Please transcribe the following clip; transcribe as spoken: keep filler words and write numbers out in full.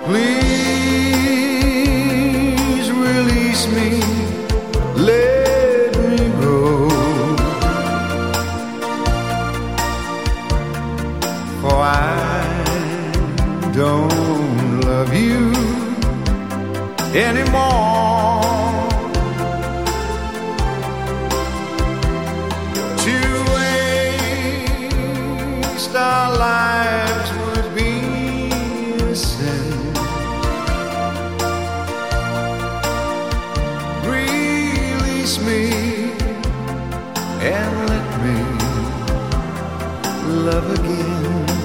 Please release me, let me go, for I don't love you anymore. To waste our lives would be a sin. Release me and let me love again.